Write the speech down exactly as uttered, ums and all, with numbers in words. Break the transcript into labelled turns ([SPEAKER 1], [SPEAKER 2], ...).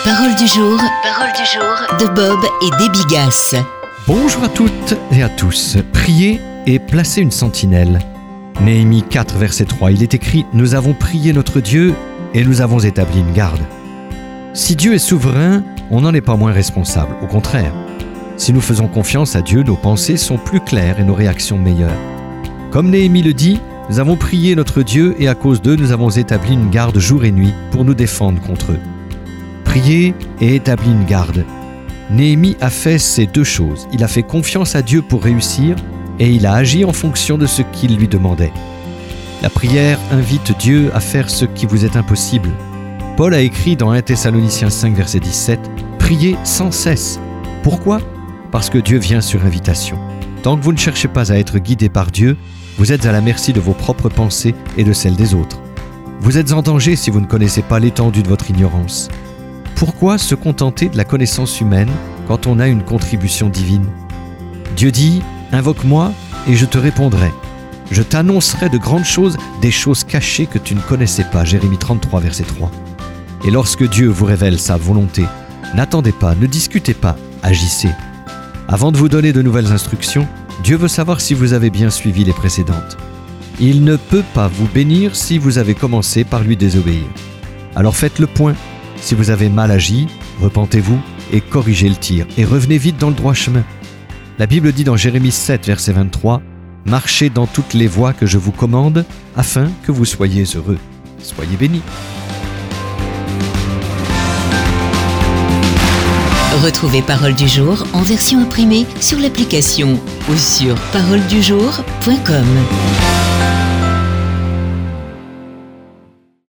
[SPEAKER 1] Parole du jour, parole du jour de Bob et Debbie Gass.
[SPEAKER 2] Bonjour à toutes et à tous. Priez et placez une sentinelle. Néhémie quatre, verset trois, il est écrit « Nous avons prié notre Dieu et nous avons établi une garde ». Si Dieu est souverain, on n'en est pas moins responsable, au contraire. Si nous faisons confiance à Dieu, nos pensées sont plus claires et nos réactions meilleures. Comme Néhémie le dit, nous avons prié notre Dieu et à cause d'eux, nous avons établi une garde jour et nuit pour nous défendre contre eux. Prier et établi une garde. Néhémie a fait ces deux choses. Il a fait confiance à Dieu pour réussir et il a agi en fonction de ce qu'il lui demandait. La prière invite Dieu à faire ce qui vous est impossible. Paul a écrit dans premier Thessaloniciens cinq, verset dix-sept, « Priez sans cesse ». Pourquoi ? Parce que Dieu vient sur invitation. Tant que vous ne cherchez pas à être guidé par Dieu, vous êtes à la merci de vos propres pensées et de celles des autres. Vous êtes en danger si vous ne connaissez pas l'étendue de votre ignorance. Pourquoi se contenter de la connaissance humaine quand on a une contribution divine ? Dieu dit « Invoque-moi et je te répondrai. Je t'annoncerai de grandes choses, des choses cachées que tu ne connaissais pas. » Jérémie trente-trois, verset trois. Et lorsque Dieu vous révèle sa volonté, n'attendez pas, ne discutez pas, agissez. Avant de vous donner de nouvelles instructions, Dieu veut savoir si vous avez bien suivi les précédentes. Il ne peut pas vous bénir si vous avez commencé par lui désobéir. Alors faites le point. Si vous avez mal agi, repentez-vous et corrigez le tir et revenez vite dans le droit chemin. La Bible dit dans Jérémie sept, verset vingt-trois, « Marchez dans toutes les voies que je vous commande, afin que vous soyez heureux. » Soyez bénis.
[SPEAKER 1] Retrouvez Parole du jour en version imprimée sur l'application ou sur parole du jour point com.